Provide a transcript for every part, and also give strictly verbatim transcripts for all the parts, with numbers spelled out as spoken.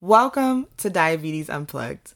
Welcome to Diabetes Unplugged.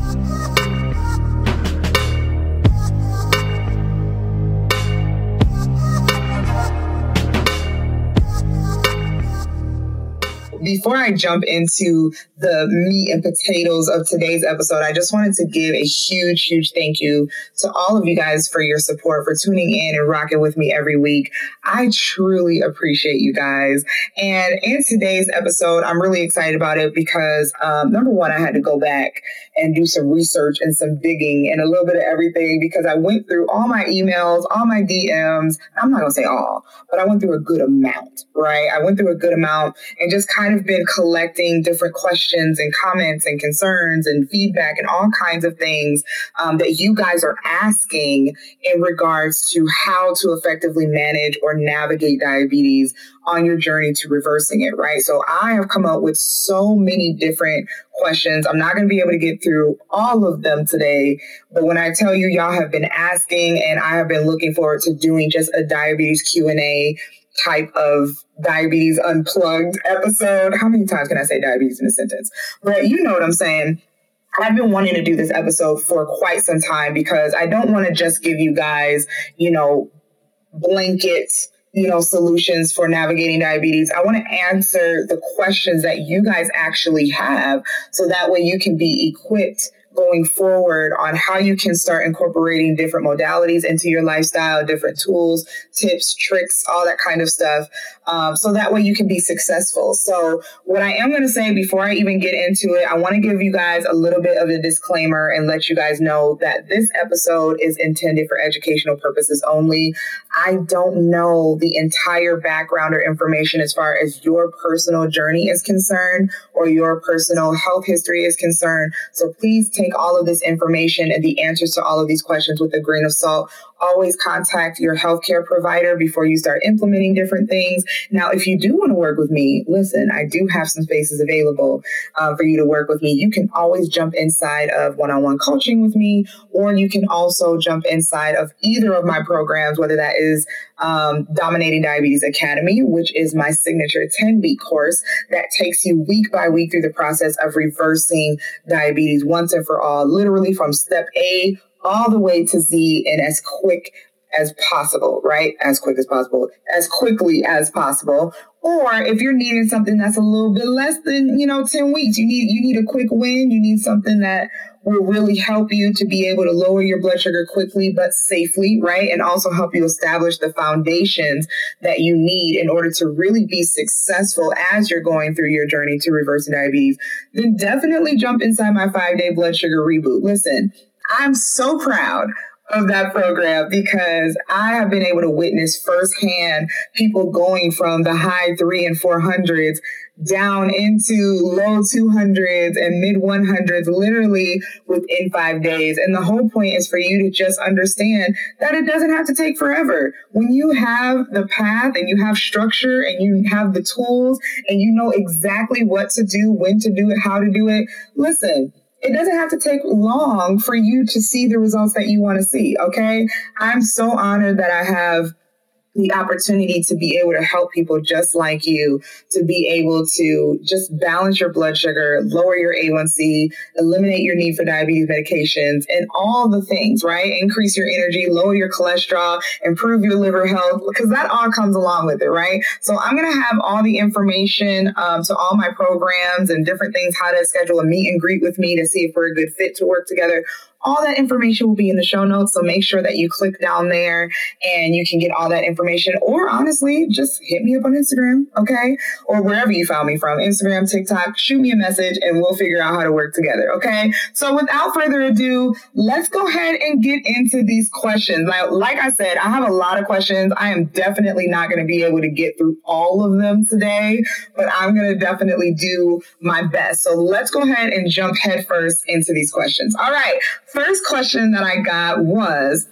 Before I jump into the meat and potatoes of today's episode, I just wanted to give a huge, huge thank you to all of you guys for your support, for tuning in and rocking with me every week. I truly appreciate you guys. And in today's episode, I'm really excited about it because, um, number one, I had to go back and do some research and some digging and a little bit of everything because I went through all my emails, all my D Ms. I'm not going to say all, but I went through a good amount, right? I went through a good amount and just kind of been collecting different questions and comments and concerns and feedback and all kinds of things um, that you guys are asking in regards to how to effectively manage or navigate diabetes on your journey to reversing it, right? So I have come up with so many different questions. I'm not going to be able to get through all of them today, but when I tell you y'all have been asking and I have been looking forward to doing just a diabetes Q and A type of Diabetes Unplugged episode. How many times can I say diabetes in a sentence? But you know what I'm saying. I've been wanting to do this episode for quite some time because I don't want to just give you guys, you know, blanket, you know, solutions for navigating diabetes. I want to answer the questions that you guys actually have so that way you can be equipped going forward on how you can start incorporating different modalities into your lifestyle, different tools, tips, tricks, all that kind of stuff. Um, so that way you can be successful. So what I am going to say before I even get into it, I want to give you guys a little bit of a disclaimer and let you guys know that this episode is intended for educational purposes only. I don't know the entire background or information as far as your personal journey is concerned or your personal health history is concerned. So please take Take all of this information and the answers to all of these questions with a grain of salt. Always contact your healthcare provider before you start implementing different things. Now, if you do want to work with me, listen, I do have some spaces available uh, for you to work with me. You can always jump inside of one-on-one coaching with me, or you can also jump inside of either of my programs, whether that is um, Dominating Diabetes Academy, which is my signature ten-week course that takes you week by week through the process of reversing diabetes once and for all, literally from step A all the way to Z and as quick as possible, right? As quick as possible, as quickly as possible. Or if you're needing something that's a little bit less than, you know, ten weeks, you need, you need a quick win. You need something that will really help you to be able to lower your blood sugar quickly, but safely, right? And also help you establish the foundations that you need in order to really be successful as you're going through your journey to reversing diabetes. Then definitely jump inside my five-day blood sugar reboot. Listen, I'm so proud of that program because I have been able to witness firsthand people going from the high three and four hundreds down into low two hundreds and mid one hundreds, literally within five days. And the whole point is for you to just understand that it doesn't have to take forever. When you have the path and you have structure and you have the tools and you know exactly what to do, when to do it, how to do it, listen, it doesn't have to take long for you to see the results that you want to see, okay? I'm so honored that I have the opportunity to be able to help people just like you, to be able to just balance your blood sugar, lower your A one C, eliminate your need for diabetes medications, and all the things, right? Increase your energy, lower your cholesterol, improve your liver health, because that all comes along with it, right? So I'm going to have all the information um, to all my programs and different things, how to schedule a meet and greet with me to see if we're a good fit to work together. All that information will be in the show notes, so make sure that you click down there and you can get all that information. Or honestly, just hit me up on Instagram, okay? Or wherever you found me from, Instagram, TikTok, shoot me a message and we'll figure out how to work together, okay? So without further ado, let's go ahead and get into these questions. Now, like I said, I have a lot of questions. I am definitely not going to be able to get through all of them today, but I'm going to definitely do my best. So let's go ahead and jump headfirst into these questions. All right. First question that I got was,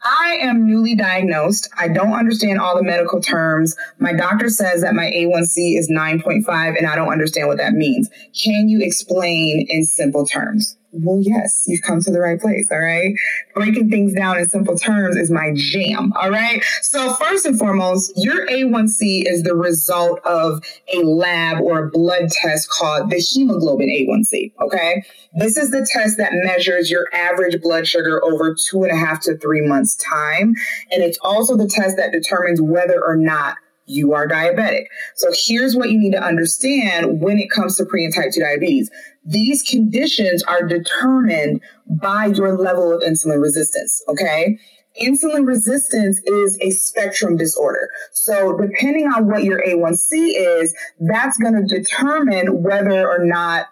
I am newly diagnosed. I don't understand all the medical terms. My doctor says that my A one C is nine point five and I don't understand what that means. Can you explain in simple terms? Well, yes, you've come to the right place, all right? Breaking things down in simple terms is my jam, all right? So first and foremost, your A one C is the result of a lab or a blood test called the hemoglobin A one C, okay? This is the test that measures your average blood sugar over two and a half to three months' time. And it's also the test that determines whether or not you are diabetic. So here's what you need to understand when it comes to pre and type two diabetes. These conditions are determined by your level of insulin resistance, okay? Insulin resistance is a spectrum disorder. So depending on what your A one C is, that's going to determine whether or not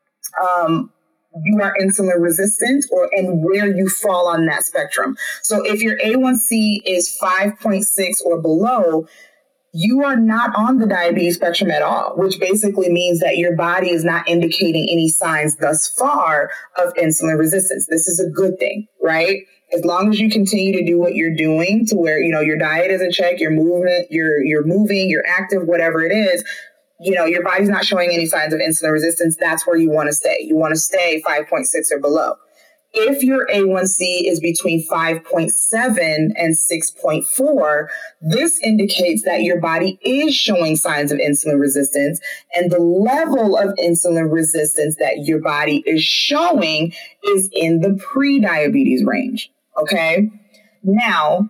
um, you are insulin resistant or and where you fall on that spectrum. So if your A one C is five point six or below, you are not on the diabetes spectrum at all, which basically means that your body is not indicating any signs thus far of insulin resistance. This is a good thing, right? As long as you continue to do what you're doing to where, you know, your diet is in check, your movement, you're, you're moving, you're active, whatever it is, you know, your body's not showing any signs of insulin resistance. That's where you want to stay. You want to stay five point six or below. If your A one C is between five point seven and six point four, this indicates that your body is showing signs of insulin resistance, and the level of insulin resistance that your body is showing is in the pre-diabetes range. Okay. Now,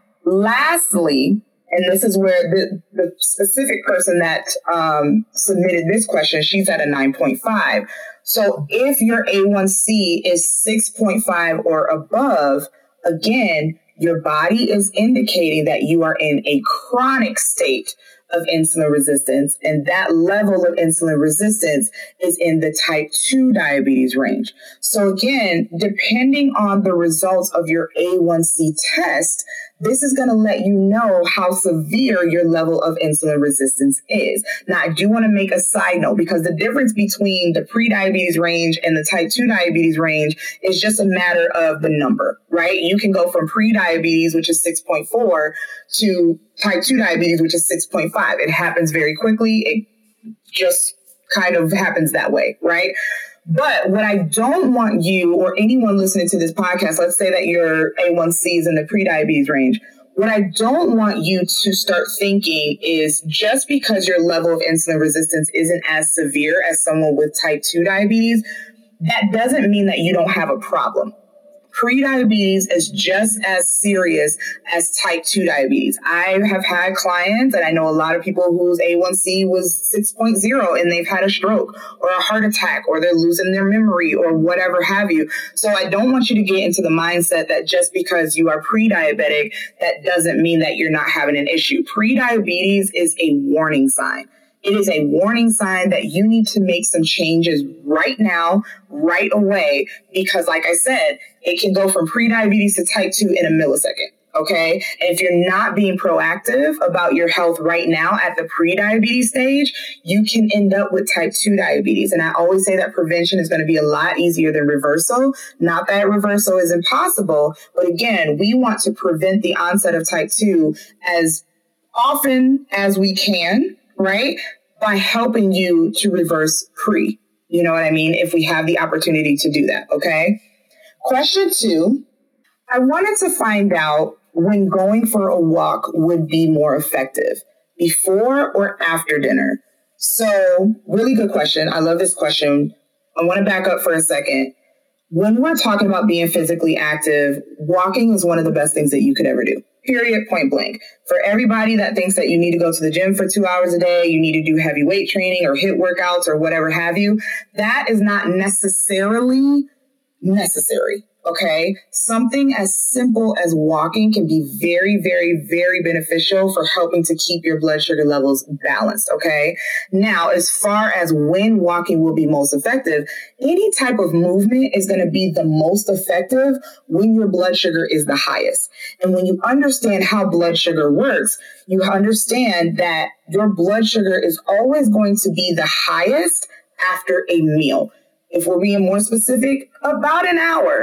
lastly, and this is where the, the specific person that um, submitted this question, she's at a nine point five. So if your A one C is six point five or above, again, your body is indicating that you are in a chronic state of insulin resistance, and that level of insulin resistance is in the type two diabetes range. So again, depending on the results of your A one C test, this is going to let you know how severe your level of insulin resistance is. Now, I do want to make a side note, because the difference between the pre-diabetes range and the type two diabetes range is just a matter of the number, right? You can go from pre-diabetes, which is six point four, to type two diabetes, which is six point five. It happens very quickly. It just kind of happens that way, right? But what I don't want you or anyone listening to this podcast, let's say that your A one C is in the pre-diabetes range. What I don't want you to start thinking is just because your level of insulin resistance isn't as severe as someone with type two diabetes, that doesn't mean that you don't have a problem. Pre-diabetes is just as serious as type two diabetes. I have had clients, and I know a lot of people whose A one C was six point oh and they've had a stroke or a heart attack, or they're losing their memory or whatever have you. So I don't want you to get into the mindset that just because you are pre-diabetic, that doesn't mean that you're not having an issue. Pre-diabetes is a warning sign. It is a warning sign that you need to make some changes right now, right away, because like I said, it can go from pre-diabetes to type two in a millisecond. Okay. And if you're not being proactive about your health right now at the pre-diabetes stage, you can end up with type two diabetes. And I always say that prevention is going to be a lot easier than reversal. Not that reversal is impossible, but again, we want to prevent the onset of type two as often as we can, right? By helping you to reverse pre, you know what I mean? If we have the opportunity to do that. Okay. Question two, I wanted to find out when going for a walk would be more effective, before or after dinner. So really good question. I love this question. I want to back up for a second. When we're talking about being physically active, walking is one of the best things that you could ever do. Period, point blank. For everybody that thinks that you need to go to the gym for two hours a day, you need to do heavy weight training or HIIT workouts or whatever have you, that is not necessarily necessary. Okay. Something as simple as walking can be very, very, very beneficial for helping to keep your blood sugar levels balanced. Okay. Now, as far as when walking will be most effective, any type of movement is going to be the most effective when your blood sugar is the highest. And when you understand how blood sugar works, you understand that your blood sugar is always going to be the highest after a meal. If we're being more specific, about an hour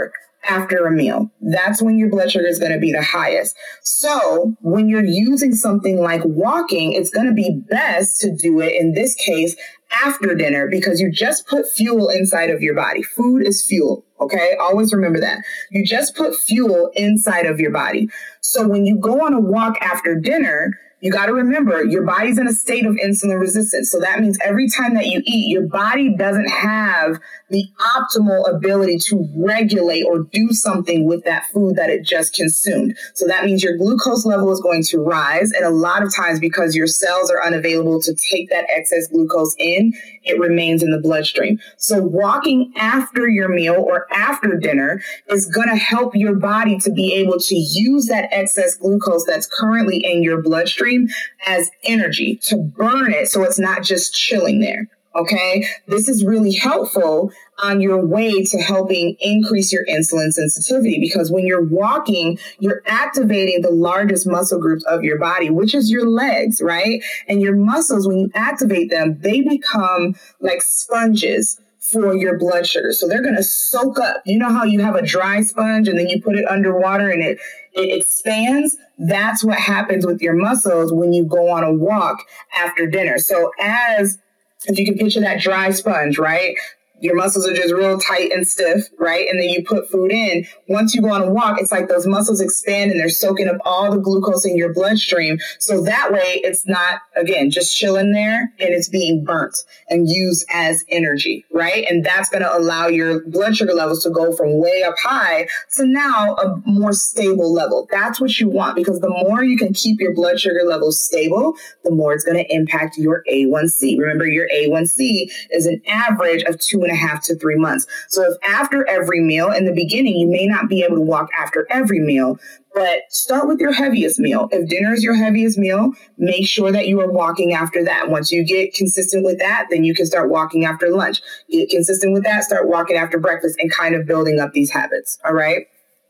after a meal. That's when your blood sugar is going to be the highest. So when you're using something like walking, it's going to be best to do it, in this case, after dinner, because you just put fuel inside of your body. Food is fuel. Okay. Always remember that. You just put fuel inside of your body. So when you go on a walk after dinner, you got to remember your body's in a state of insulin resistance. So that means every time that you eat, your body doesn't have the optimal ability to regulate or do something with that food that it just consumed. So that means your glucose level is going to rise. And a lot of times, because your cells are unavailable to take that excess glucose in, it remains in the bloodstream. So walking after your meal or after dinner is going to help your body to be able to use that excess glucose that's currently in your bloodstream as energy, to burn it so it's not just chilling there. Okay, this is really helpful on your way to helping increase your insulin sensitivity, because when you're walking, you're activating the largest muscle groups of your body, which is your legs, right? And your muscles, when you activate them, they become like sponges for your blood sugar. So they're going to soak up. You know how you have a dry sponge and then you put it underwater and it, it expands? That's what happens with your muscles when you go on a walk after dinner. So as if you can picture that dry sponge, right? Your muscles are just real tight and stiff, right? And then you put food in. Once you go on a walk, it's like those muscles expand and they're soaking up all the glucose in your bloodstream. So that way it's not, again, just chilling there, and it's being burnt and used as energy, right? And that's going to allow your blood sugar levels to go from way up high to now a more stable level. That's what you want, because the more you can keep your blood sugar levels stable, the more it's going to impact your A one C. Remember, your A one C is an average of two and a half to three months. So if after every meal, in the beginning, you may not be able to walk after every meal, but start with your heaviest meal. If dinner is your heaviest meal, make sure that you are walking after that. Once you get consistent with that, then you can start walking after lunch. Get consistent with that, start walking after breakfast, and kind of building up these habits. All right.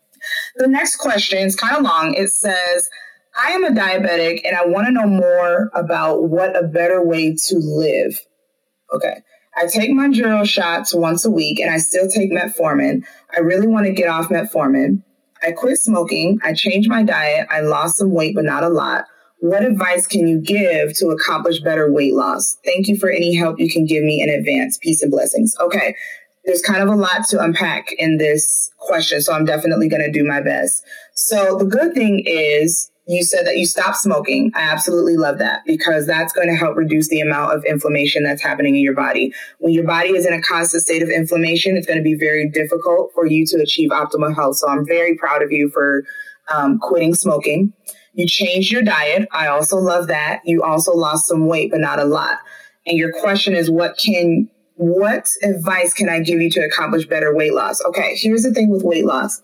The next question is kind of long. It says, I am a diabetic and I want to know more about what a better way to live. Okay. I take my Jero shots once a week and I still take metformin. I really want to get off metformin. I quit smoking. I changed my diet. I lost some weight, but not a lot. What advice can you give to accomplish better weight loss? Thank you for any help you can give me in advance. Peace and blessings. Okay. There's kind of a lot to unpack in this question, so I'm definitely going to do my best. So the good thing is, you said that you stopped smoking. I absolutely love that, because that's going to help reduce the amount of inflammation that's happening in your body. When your body is in a constant state of inflammation, it's going to be very difficult for you to achieve optimal health. So I'm very proud of you for um, quitting smoking. You changed your diet. I also love that. You also lost some weight, but not a lot. And your question is, what can, what advice can I give you to accomplish better weight loss? Okay, here's the thing with weight loss.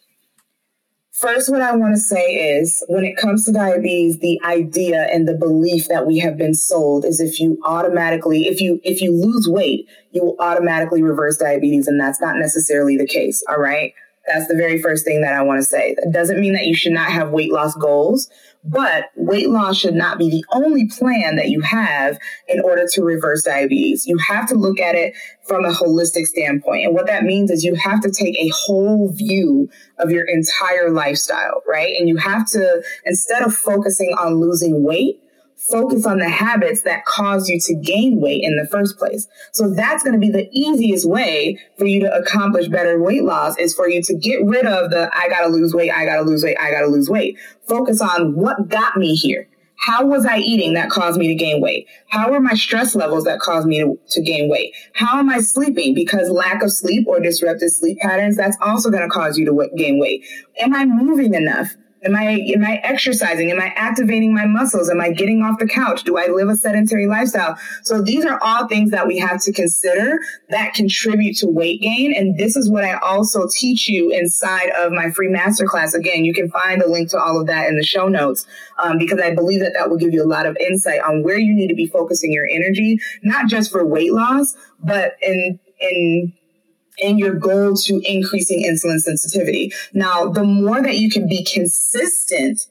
First, what I want to say is, when it comes to diabetes, the idea and the belief that we have been sold is if you automatically, if you if you lose weight, you will automatically reverse diabetes. And that's not necessarily the case. All right. That's the very first thing that I want to say. That doesn't mean that you should not have weight loss goals, but weight loss should not be the only plan that you have in order to reverse diabetes. You have to look at it from a holistic standpoint. And what that means is you have to take a whole view of your entire lifestyle, right? And you have to, instead of focusing on losing weight, focus on the habits that cause you to gain weight in the first place. So that's going to be the easiest way for you to accomplish better weight loss, is for you to get rid of the, I got to lose weight, I got to lose weight, I got to lose weight. Focus on what got me here. How was I eating that caused me to gain weight? How were my stress levels that caused me to, to gain weight? How am I sleeping? Because lack of sleep or disrupted sleep patterns, that's also going to cause you to w- gain weight. Am I moving enough? Am I, am I exercising? Am I activating my muscles? Am I getting off the couch? Do I live a sedentary lifestyle? So these are all things that we have to consider that contribute to weight gain. And this is what I also teach you inside of my free masterclass. Again, you can find a link to all of that in the show notes, um, because I believe that that will give you a lot of insight on where you need to be focusing your energy, not just for weight loss, but in, in, in your goal to increasing insulin sensitivity. Now, the more that you can be consistent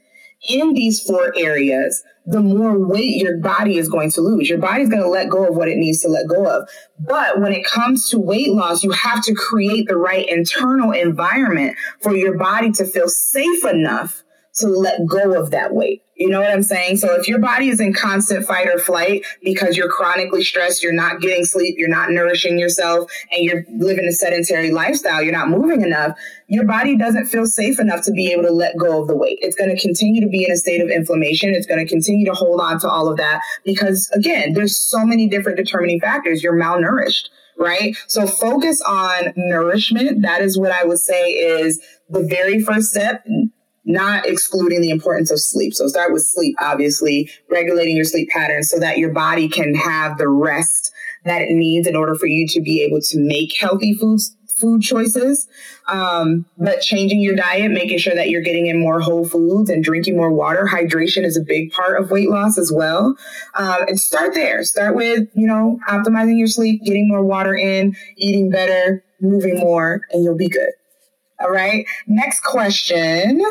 in these four areas, the more weight your body is going to lose. Your body's going to let go of what it needs to let go of. But when it comes to weight loss, you have to create the right internal environment for your body to feel safe enough to let go of that weight. You know what I'm saying? So if your body is in constant fight or flight because you're chronically stressed, you're not getting sleep, you're not nourishing yourself, and you're living a sedentary lifestyle, you're not moving enough, your body doesn't feel safe enough to be able to let go of the weight. It's going to continue to be in a state of inflammation. It's going to continue to hold on to all of that because, again, there's so many different determining factors. You're malnourished, right? So focus on nourishment. That is what I would say is the very first step, not excluding the importance of sleep. So start with sleep, obviously, regulating your sleep patterns so that your body can have the rest that it needs in order for you to be able to make healthy foods, food choices. Um, but changing your diet, making sure that you're getting in more whole foods and drinking more water. Hydration is a big part of weight loss as well. Um, and start there. Start with, you know, optimizing your sleep, getting more water in, eating better, moving more, and you'll be good. All right. Next question.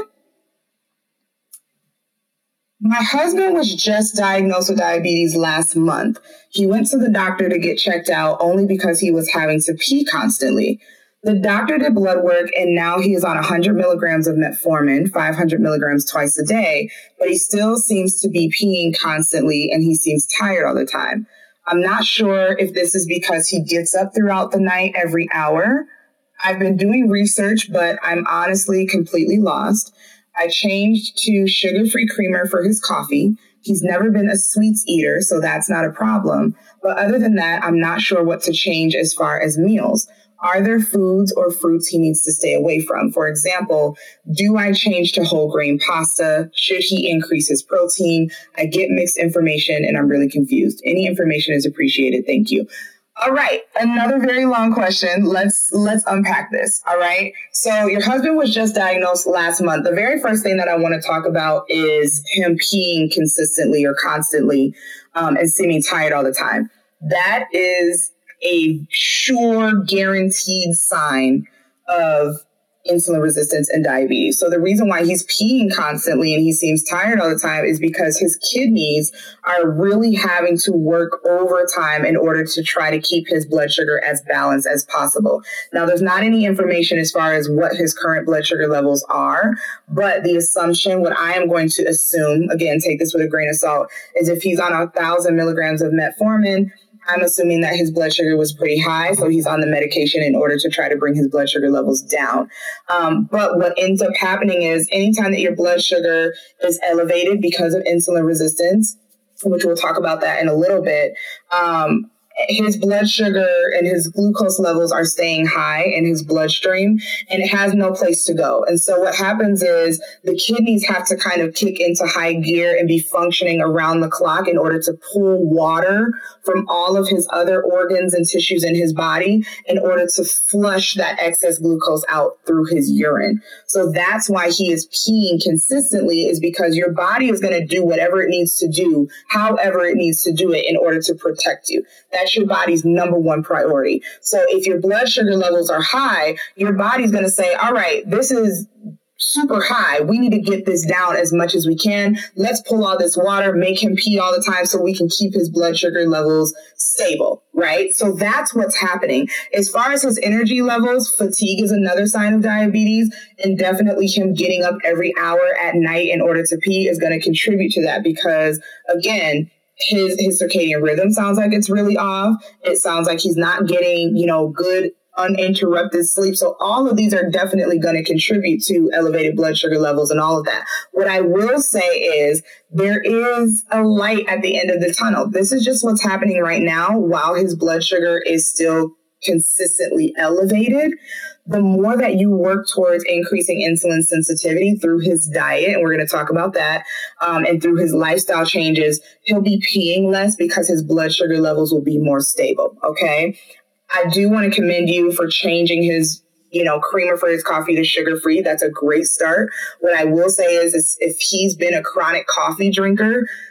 My husband was just diagnosed with diabetes last month. He went to the doctor to get checked out only because he was having to pee constantly. The doctor did blood work and now he is on one hundred milligrams of metformin, five hundred milligrams twice a day, but he still seems to be peeing constantly and he seems tired all the time. I'm not sure if this is because he gets up throughout the night every hour. I've been doing research, but I'm honestly completely lost. I changed to sugar-free creamer for his coffee. He's never been a sweets eater, so that's not a problem. But other than that, I'm not sure what to change as far as meals. Are there foods or fruits he needs to stay away from? For example, do I change to whole grain pasta? Should he increase his protein? I get mixed information and I'm really confused. Any information is appreciated. Thank you. All right. Another very long question. Let's let's unpack this. All right. So your husband was just diagnosed last month. The very first thing that I want to talk about is him peeing consistently or constantly um, and seeming tired all the time. That is a sure guaranteed sign of insulin resistance and diabetes. So the reason why he's peeing constantly and he seems tired all the time is because his kidneys are really having to work overtime in order to try to keep his blood sugar as balanced as possible. Now, there's not any information as far as what his current blood sugar levels are, but the assumption, what I am going to assume, again, take this with a grain of salt, is if he's on a thousand milligrams of metformin, I'm assuming that his blood sugar was pretty high, so he's on the medication in order to try to bring his blood sugar levels down. Um, but what ends up happening is anytime that your blood sugar is elevated because of insulin resistance, which we'll talk about that in a little bit, um, his blood sugar and his glucose levels are staying high in his bloodstream and it has no place to go. And so what happens is the kidneys have to kind of kick into high gear and be functioning around the clock in order to pull water from all of his other organs and tissues in his body in order to flush that excess glucose out through his urine. So that's why he is peeing consistently, is because your body is going to do whatever it needs to do, however it needs to do it in order to protect you. That's your body's number one priority. So if your blood sugar levels are high, your body's going to say, all right, this is super high. We need to get this down as much as we can. Let's pull all this water, make him pee all the time so we can keep his blood sugar levels stable, right? So that's what's happening. As far as his energy levels, fatigue is another sign of diabetes, and definitely him getting up every hour at night in order to pee is going to contribute to that because, again, his, his circadian rhythm sounds like it's really off. It sounds like he's not getting, you know, good uninterrupted sleep. So all of these are definitely going to contribute to elevated blood sugar levels and all of that. What I will say is there is a light at the end of the tunnel. This is just what's happening right now while his blood sugar is still consistently elevated. The more that you work towards increasing insulin sensitivity through his diet, and we're going to talk about that, um, and through his lifestyle changes, he'll be peeing less because his blood sugar levels will be more stable. Okay. I do want to commend you for changing his, you know, creamer for his coffee to sugar-free. That's a great start. What I will say is, is if he's been a chronic coffee drinker,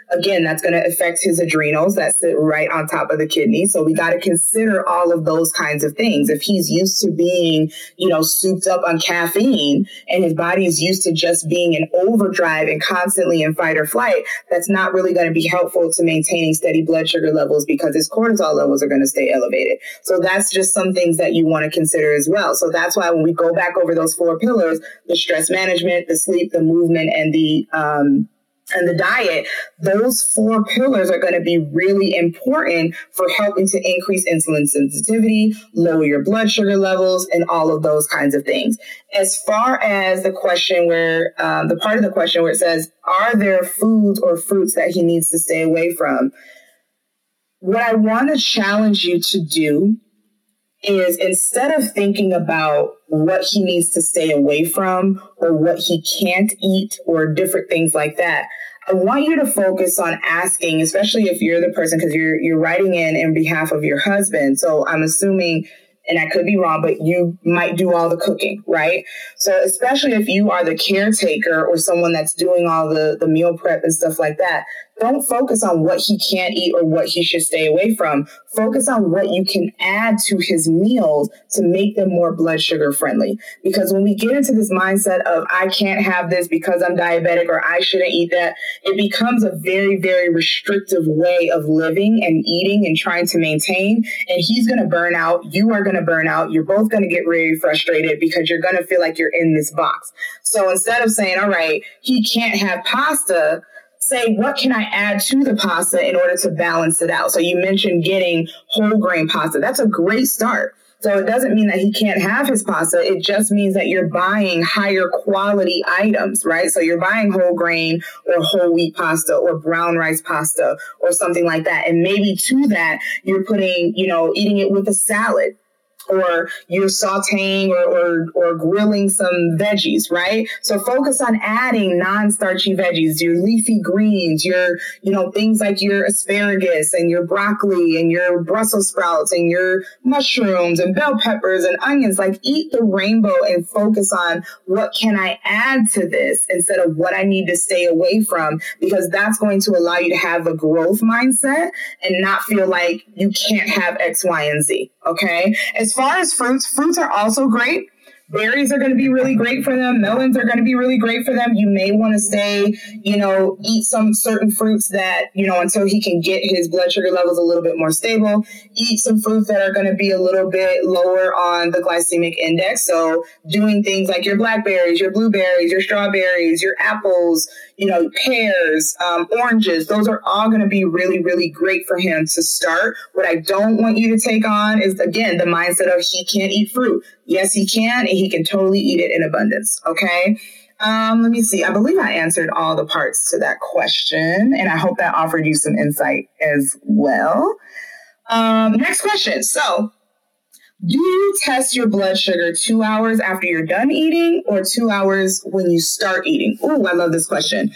Again, that's going to affect his adrenals that sit right on top of the kidney. So we got to consider all of those kinds of things. If he's used to being, you know, souped up on caffeine and his body is used to just being in overdrive and constantly in fight or flight, that's not really going to be helpful to maintaining steady blood sugar levels because his cortisol levels are going to stay elevated. So that's just some things that you want to consider as well. So that's why when we go back over those four pillars, the stress management, the sleep, the movement, and the um, and the diet, those four pillars are going to be really important for helping to increase insulin sensitivity, lower your blood sugar levels, and all of those kinds of things. As far as the question where, um, the part of the question where it says, are there foods or fruits that he needs to stay away from? What I want to challenge you to do is instead of thinking about what he needs to stay away from or what he can't eat or different things like that, I want you to focus on asking, especially if you're the person, because you're you're writing in in behalf of your husband. So I'm assuming, and I could be wrong, but you might do all the cooking, right? So especially if you are the caretaker or someone that's doing all the, the meal prep and stuff like that, don't focus on what he can't eat or what he should stay away from. Focus on what you can add to his meals to make them more blood sugar friendly. Because when we get into this mindset of I can't have this because I'm diabetic or I shouldn't eat that, it becomes a very, very restrictive way of living and eating and trying to maintain. And he's going to burn out. You are going to burn out. You're both going to get really frustrated because you're going to feel like you're in this box. So instead of saying, all right, he can't have pasta, say, what can I add to the pasta in order to balance it out? So you mentioned getting whole grain pasta. That's a great start. So it doesn't mean that he can't have his pasta. It just means that you're buying higher quality items, right? So you're buying whole grain or whole wheat pasta or brown rice pasta or something like that. And maybe to that, you're putting, you know, eating it with a salad. Or you're sauteing or, or or grilling some veggies, right? So focus on adding non-starchy veggies, your leafy greens, your, you know, things like your asparagus and your broccoli and your Brussels sprouts and your mushrooms and bell peppers and onions. Like, eat the rainbow and focus on what can I add to this instead of what I need to stay away from, because that's going to allow you to have a growth mindset and not feel like you can't have X, Y, and Z. Okay. As far as fruits, fruits are also great. Berries are going to be really great for them. Melons are going to be really great for them. You may want to stay, you know, eat some certain fruits that, you know, until he can get his blood sugar levels a little bit more stable. Eat some fruits that are going to be a little bit lower on the glycemic index. So doing things like your blackberries, your blueberries, your strawberries, your apples, you know, pears, um, oranges, those are all going to be really, really great for him to start. What I don't want you to take on is, again, the mindset of he can't eat fruit. Yes, he can, and he can totally eat it in abundance. Okay. Um, let me see. I believe I answered all the parts to that question, and I hope that offered you some insight as well. Um, next question. So, do you test your blood sugar two hours after you're done eating or two hours when you start eating? Ooh, I love this question.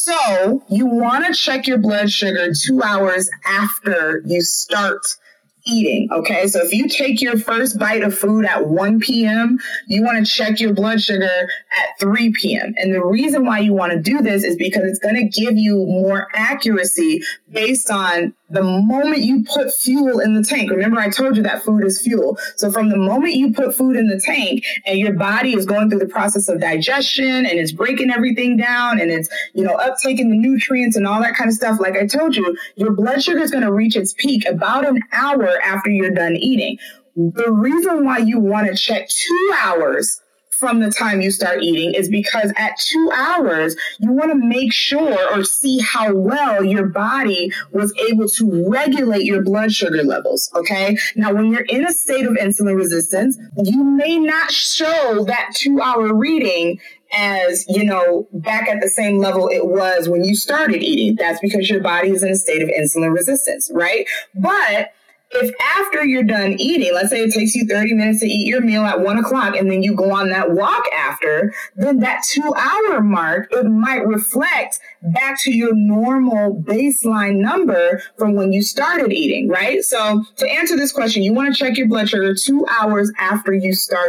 So you want to check your blood sugar two hours after you start eating. Okay. So if you take your first bite of food at one p.m., you want to check your blood sugar at three p.m. And the reason why you want to do this is because it's going to give you more accuracy based on the moment you put fuel in the tank. Remember, I told you that food is fuel. So from the moment you put food in the tank and your body is going through the process of digestion and it's breaking everything down and it's, you know, uptaking the nutrients and all that kind of stuff, like I told you, your blood sugar is going to reach its peak about an hour after you're done eating. The reason why you want to check two hours from the time you start eating is because at two hours, you want to make sure or see how well your body was able to regulate your blood sugar levels. Okay. Now, when you're in a state of insulin resistance, you may not show that two hour reading as, you know, back at the same level it was when you started eating. That's because your body is in a state of insulin resistance, right? But if after you're done eating, let's say it takes you thirty minutes to eat your meal at one o'clock and then you go on that walk after, then that two hour mark, it might reflect back to your normal baseline number from when you started eating, right? So to answer this question, you want to check your blood sugar two hours after you start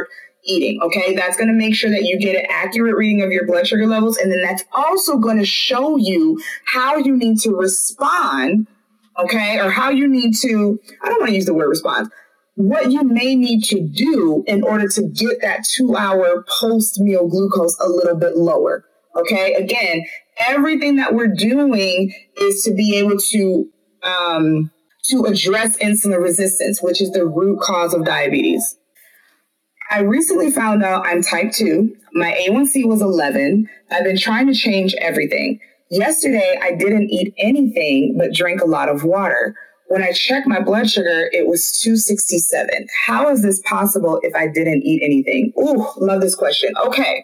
eating. Okay. That's going to make sure that you get an accurate reading of your blood sugar levels. And then that's also going to show you how you need to respond. Okay. Or how you need to, I don't want to use the word response, what you may need to do in order to get that two hour post meal glucose a little bit lower. Okay. Again, everything that we're doing is to be able to, um, to address insulin resistance, which is the root cause of diabetes. I recently found out I'm type two. My A one C was eleven. I've been trying to change everything. Yesterday, I didn't eat anything but drank a lot of water. When I checked my blood sugar, it was two sixty-seven. How is this possible if I didn't eat anything? Ooh, love this question. Okay.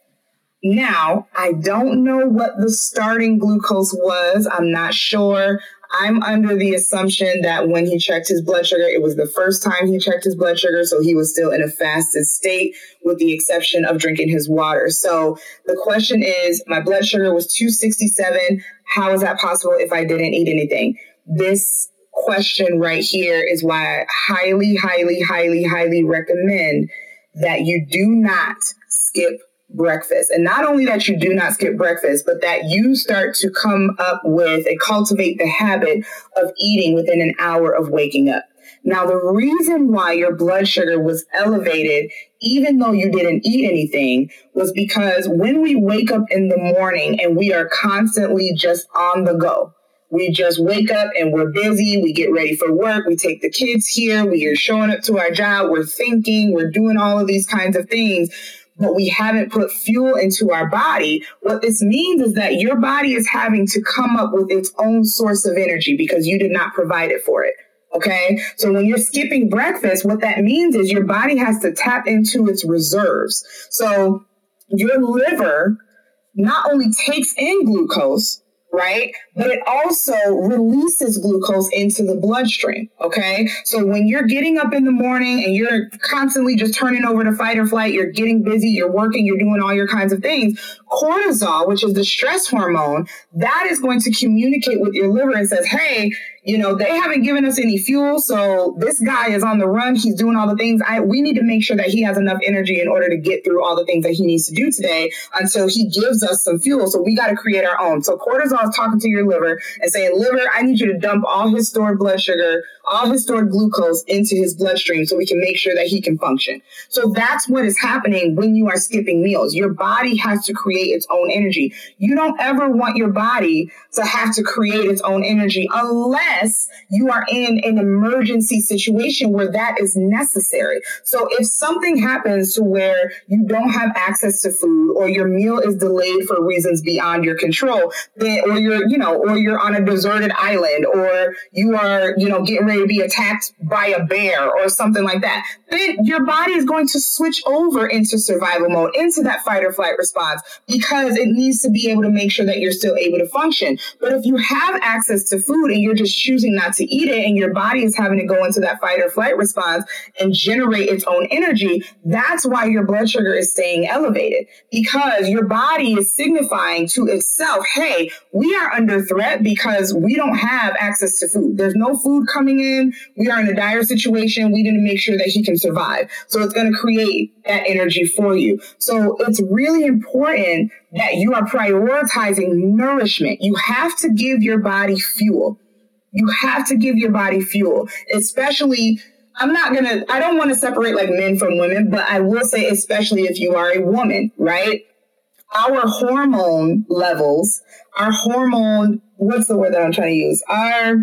Now, I don't know what the starting glucose was. I'm not sure. I'm under the assumption that when he checked his blood sugar, it was the first time he checked his blood sugar, so he was still in a fasted state with the exception of drinking his water. So the question is, my blood sugar was two sixty-seven. How is that possible if I didn't eat anything? This question right here is why I highly, highly, highly, highly recommend that you do not skip breakfast. And not only that you do not skip breakfast, but that you start to come up with and cultivate the habit of eating within an hour of waking up. Now, the reason why your blood sugar was elevated, even though you didn't eat anything, was because when we wake up in the morning and we are constantly just on the go, we just wake up and we're busy. We get ready for work. We take the kids here. We are showing up to our job. We're thinking. We're doing all of these kinds of things, but we haven't put fuel into our body. What this means is that your body is having to come up with its own source of energy because you did not provide it for it. Okay. So when you're skipping breakfast, what that means is your body has to tap into its reserves. So your liver not only takes in glucose, right? But it also releases glucose into the bloodstream. Okay. So when you're getting up in the morning and you're constantly just turning over to fight or flight, you're getting busy, you're working, you're doing all your kinds of things. Cortisol, which is the stress hormone, that is going to communicate with your liver and says, hey, you know, they haven't given us any fuel. So this guy is on the run. He's doing all the things. I, we need to make sure that he has enough energy in order to get through all the things that he needs to do today until he gives us some fuel. So we got to create our own. So cortisol is talking to your liver and saying, liver, I need you to dump all his stored blood sugar, all his stored glucose into his bloodstream so we can make sure that he can function. So that's what is happening when you are skipping meals. Your body has to create its own energy. You don't ever want your body to have to create its own energy unless you are in an emergency situation where that is necessary. So if something happens to where you don't have access to food or your meal is delayed for reasons beyond your control, then, or you're, you know, or you're on a deserted island, or you are, you know, getting ready to be attacked by a bear or something like that, then your body is going to switch over into survival mode, into that fight or flight response, because it needs to be able to make sure that you're still able to function. But if you have access to food and you're just choosing not to eat it and your body is having to go into that fight or flight response and generate its own energy, that's why your blood sugar is staying elevated, because your body is signifying to itself, hey, we are under threat because we don't have access to food. There's no food coming in. We are in a dire situation. We need to make sure that he can survive. So it's going to create that energy for you. So it's really important that you are prioritizing nourishment. You have to give your body fuel. You have to give your body fuel, especially, I'm not going to, I don't want to separate like men from women, but I will say, especially if you are a woman, right? Our hormone levels, our hormone, what's the word that I'm trying to use? Our,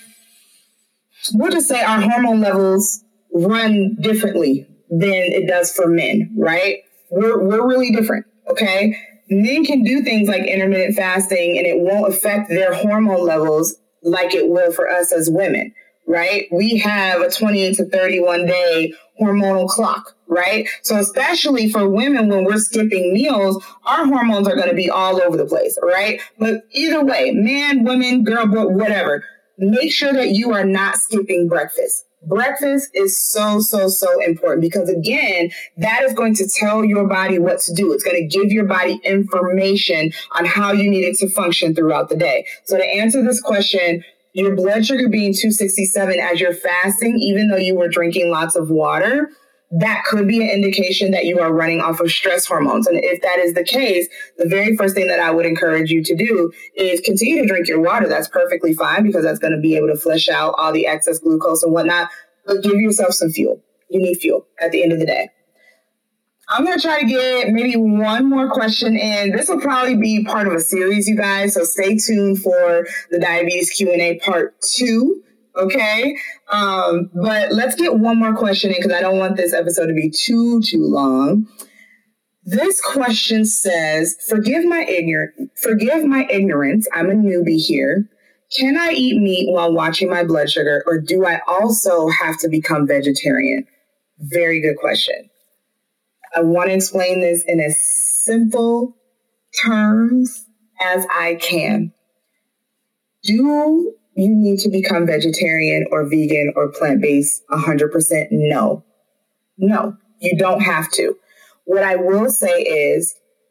we'll just say our hormone levels run differently than it does for men, right? We're, we're really different. Okay. Men can do things like intermittent fasting and it won't affect their hormone levels like it will for us as women, right? We have a twenty-eight to thirty-one day hormonal clock, right? So especially for women, when we're skipping meals, our hormones are going to be all over the place, right? But either way, man, woman, girl, boy, whatever, make sure that you are not skipping breakfast. Breakfast is so, so, so important because, again, that is going to tell your body what to do. It's going to give your body information on how you need it to function throughout the day. So to answer this question, your blood sugar being two sixty-seven as you're fasting, even though you were drinking lots of water, that could be an indication that you are running off of stress hormones. And if that is the case, the very first thing that I would encourage you to do is continue to drink your water. That's perfectly fine because that's going to be able to flush out all the excess glucose and whatnot. But give yourself some fuel. You need fuel at the end of the day. I'm going to try to get maybe one more question in. This will probably be part of a series, you guys. So stay tuned for the diabetes Q and A part two. Okay. Um, but let's get one more question in because I don't want this episode to be too, too long. This question says, forgive my ignorant, forgive my ignorance. I'm a newbie here. Can I eat meat while watching my blood sugar, or do I also have to become vegetarian? Very good question. I want to explain this in as simple terms as I can. Do you need to become vegetarian or vegan or plant-based one hundred percent? No. No, you don't have to. What I will say is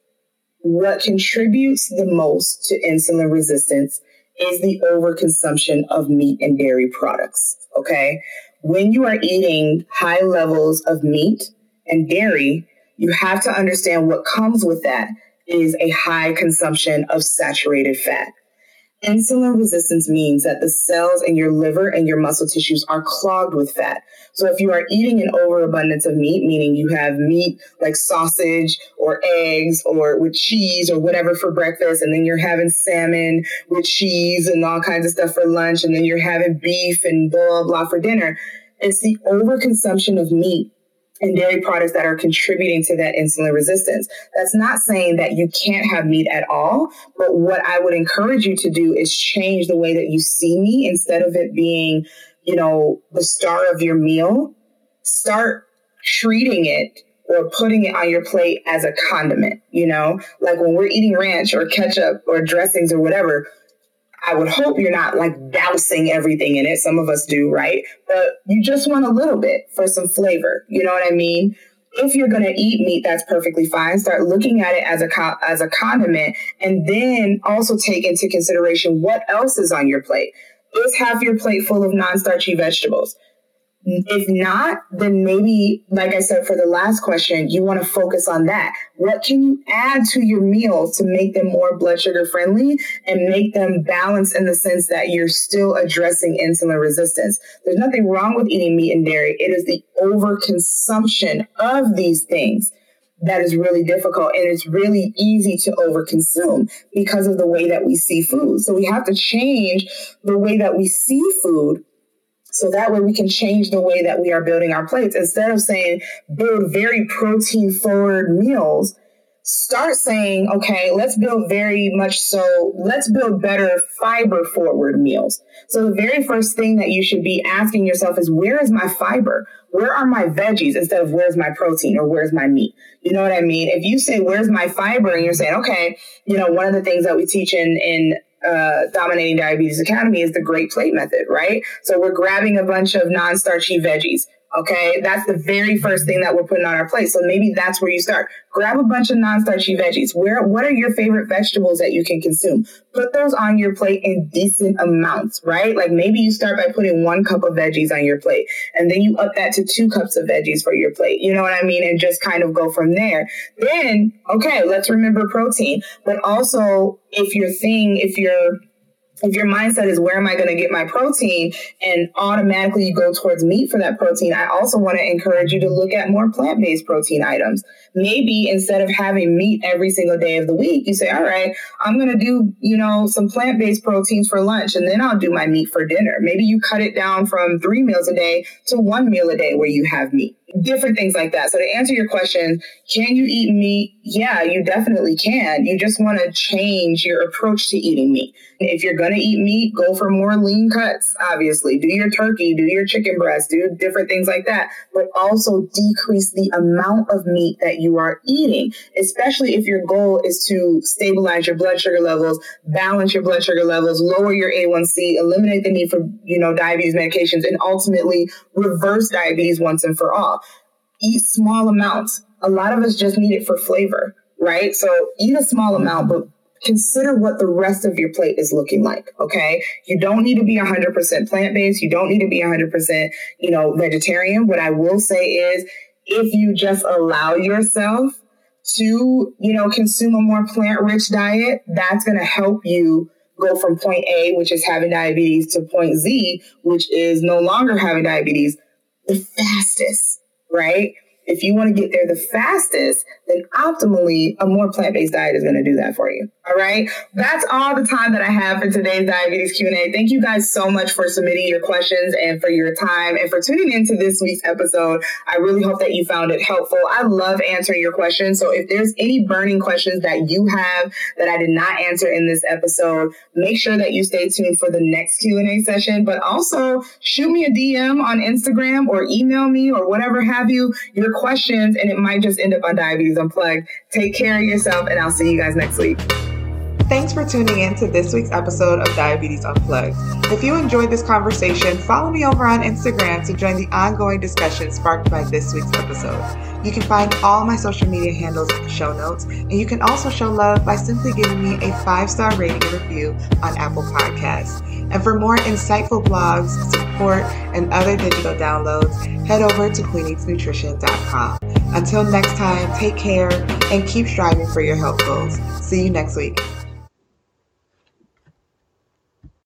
what contributes the most to insulin resistance is the overconsumption of meat and dairy products, okay? When you are eating high levels of meat and dairy, you have to understand what comes with that is a high consumption of saturated fat. Insulin resistance means that the cells in your liver and your muscle tissues are clogged with fat. So if you are eating an overabundance of meat, meaning you have meat like sausage or eggs or with cheese or whatever for breakfast, and then you're having salmon with cheese and all kinds of stuff for lunch, and then you're having beef and blah, blah for dinner, it's the overconsumption of meat and dairy products that are contributing to that insulin resistance. That's not saying that you can't have meat at all, but what I would encourage you to do is change the way that you see meat. Instead of it being, you know, the star of your meal, start treating it or putting it on your plate as a condiment, you know, like when we're eating ranch or ketchup or dressings or whatever, I would hope you're not like dousing everything in it. Some of us do, right? But you just want a little bit for some flavor. You know what I mean? If you're going to eat meat, that's perfectly fine. Start looking at it as a co- as a condiment, and then also take into consideration what else is on your plate. Is half your plate full of non-starchy vegetables? If not, then maybe, like I said, for the last question, you want to focus on that. What can you add to your meals to make them more blood sugar friendly and make them balanced in the sense that you're still addressing insulin resistance? There's nothing wrong with eating meat and dairy. It is the overconsumption of these things that is really difficult, and it's really easy to overconsume because of the way that we see food. So we have to change the way that we see food, so that way we can change the way that we are building our plates. Instead of saying build very protein forward meals, start saying, okay, let's build very much so, let's build better fiber forward meals. So the very first thing that you should be asking yourself is, where is my fiber? Where are my veggies instead of where's my protein or where's my meat? You know what I mean? If you say, where's my fiber? And you're saying, okay, you know, one of the things that we teach in, in Uh, Dominating Diabetes Academy is the Great Plate Method, right? So we're grabbing a bunch of non-starchy veggies. Okay, that's the very first thing that we're putting on our plate. So maybe that's where you start. Grab a bunch of non-starchy veggies. Where, what are your favorite vegetables that you can consume? Put those on your plate in decent amounts, right? Like maybe you start by putting one cup of veggies on your plate, and then you up that to two cups of veggies for your plate. You know what I mean? And just kind of go from there. Then, okay, let's remember protein. But also, if your thing, if you're If your mindset is, where am I going to get my protein, and automatically you go towards meat for that protein, I also want to encourage you to look at more plant-based protein items. Maybe instead of having meat every single day of the week, you say, all right, I'm going to do, you know, some plant-based proteins for lunch, and then I'll do my meat for dinner. Maybe you cut it down from three meals a day to one meal a day where you have meat. Different things like that. So to answer your question, can you eat meat? Yeah, you definitely can. You just want to change your approach to eating meat. If you're going to eat meat, go for more lean cuts, obviously. Do your turkey, do your chicken breast, do different things like that. But also decrease the amount of meat that you are eating, especially if your goal is to stabilize your blood sugar levels, balance your blood sugar levels, lower your A one C, eliminate the need for, you know, diabetes medications, and ultimately reverse diabetes once and for all. Eat small amounts. A lot of us just need it for flavor, right? So eat a small amount, but consider what the rest of your plate is looking like, okay? You don't need to be one hundred percent plant-based. You don't need to be one hundred percent, you know, vegetarian. What I will say is, if you just allow yourself to, you know, consume a more plant-rich diet, that's going to help you go from point A, which is having diabetes, to point Z, which is no longer having diabetes, the fastest, right? If you want to get there the fastest, then optimally, a more plant-based diet is going to do that for you. All right. That's all the time that I have for today's Diabetes Q and A. Thank you guys so much for submitting your questions and for your time and for tuning into this week's episode. I really hope that you found it helpful. I love answering your questions. So if there's any burning questions that you have that I did not answer in this episode, make sure that you stay tuned for the next Q and A session, but also shoot me a D M on Instagram or email me or whatever have you, your questions, and it might just end up on Diabetes Unplugged. Take care of yourself, and I'll see you guys next week. Thanks for tuning in to this week's episode of Diabetes Unplugged. If you enjoyed this conversation, follow me over on Instagram to join the ongoing discussion sparked by this week's episode. You can find all my social media handles in the show notes, and you can also show love by simply giving me a five-star rating and review on Apple Podcasts. And for more insightful blogs, support, and other digital downloads, head over to queen eats nutrition dot com. Until next time, take care and keep striving for your health goals. See you next week.